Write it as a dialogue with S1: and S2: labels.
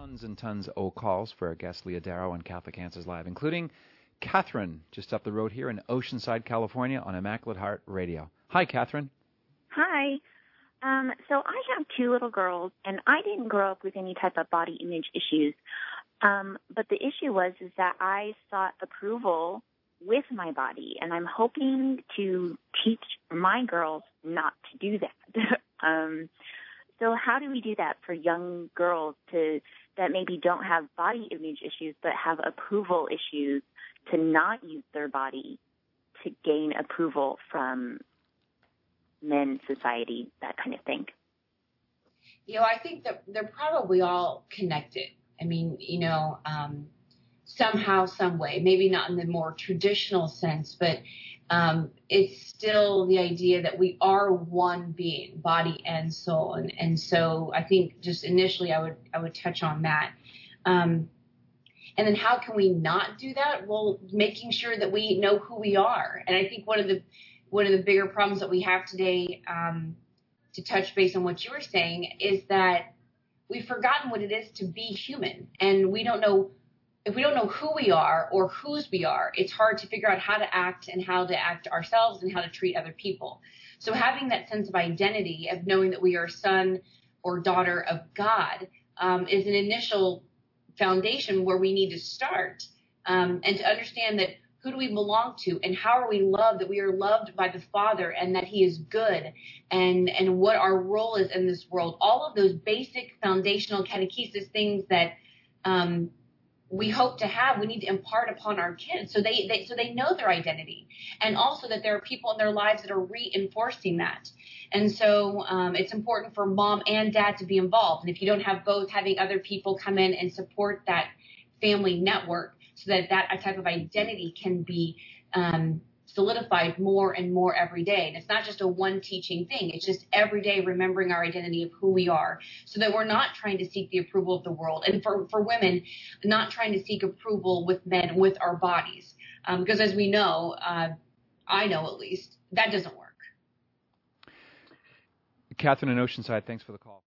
S1: tons and tons of calls for our guest Leah Darrow on Catholic Answers Live, including Catherine, just up the road here in Oceanside, California, on Immaculate Heart Radio. Hi, Catherine.
S2: Hi. So I have two little girls, and I didn't grow up with any type of body image issues. But the issue is that I sought approval with my body, and I'm hoping to teach my girls not to do that. So how do we do that for young girls that maybe don't have body image issues but have approval issues, to not use their body to gain approval from men, society, that kind of thing?
S3: I think that they're probably all connected. I mean, somehow, some way, maybe not in the more traditional sense, but it's still the idea that we are one being, body and soul. And so I think just initially I would touch on that. And then how can we not do that? Well, making sure that we know who we are. And I think one of the bigger problems that we have today, to touch base on what you were saying, is that we've forgotten what it is to be human. And we don't know, if we don't know who we are or whose we are, it's hard to figure out how to act ourselves and how to treat other people. So having that sense of identity, of knowing that we are son or daughter of God, is an initial foundation where we need to start, and to understand that who do we belong to and how are we loved, that we are loved by the Father and that He is good, and what our role is in this world. All of those basic foundational catechesis things that we hope to have, we need to impart upon our kids so they know their identity, and also that there are people in their lives that are reinforcing that. And so it's important for mom and dad to be involved. And if you don't have both, having other people come in and support that family network so that type of identity can be solidified more and more every day. And it's not just a one teaching thing. It's just every day remembering our identity of who we are, so that we're not trying to seek the approval of the world. And for women, not trying to seek approval with men, with our bodies. Because as we know, I know at least, that doesn't work.
S1: Catherine in Oceanside, thanks for the call.